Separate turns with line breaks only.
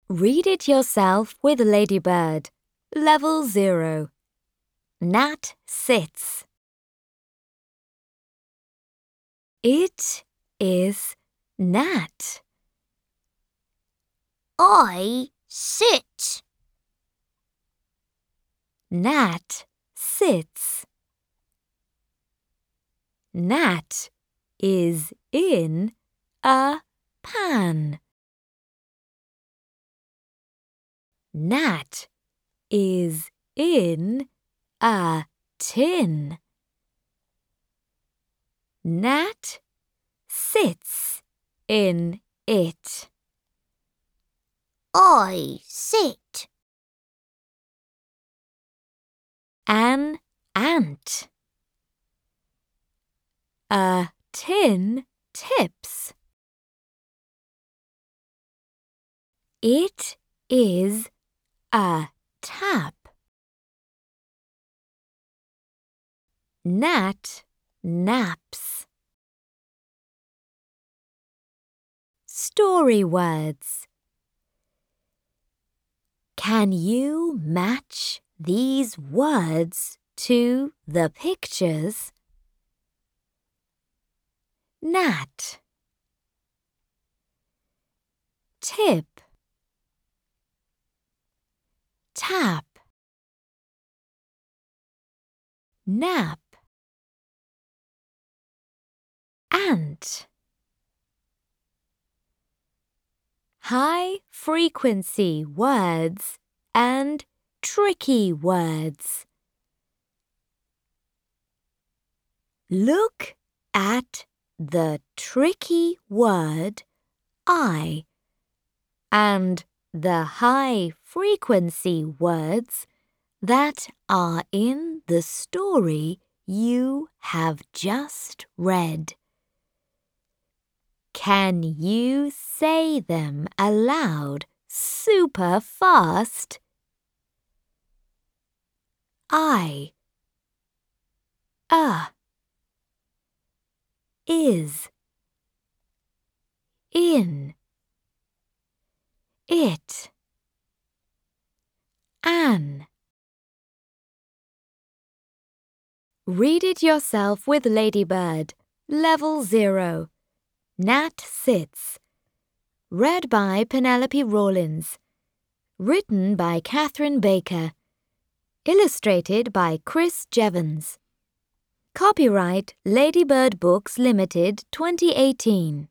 Read it yourself with Ladybird. Level 0. Gnat sits. It is Gnat.
I sit.
Gnat sits. Gnat is in a pan. Gnat is in a tin. Gnat sits in it.
I sit.
An ant. A tin tips. It is a tap. Gnat naps. Story words. Can you match these words to the pictures? Gnat, tip, tap, nap, ant. High-frequency words and tricky words. Look at the tricky word I and the high-frequency words that are in the story you have just read. Can you say them aloud super fast? I, is, in, it, an. Read it yourself with Ladybird. Level 0. Gnat sits. Read by Penelope Rawlins. Written by Catherine Baker. Illustrated by Chris Jevons. Copyright Ladybird Books Limited 2018.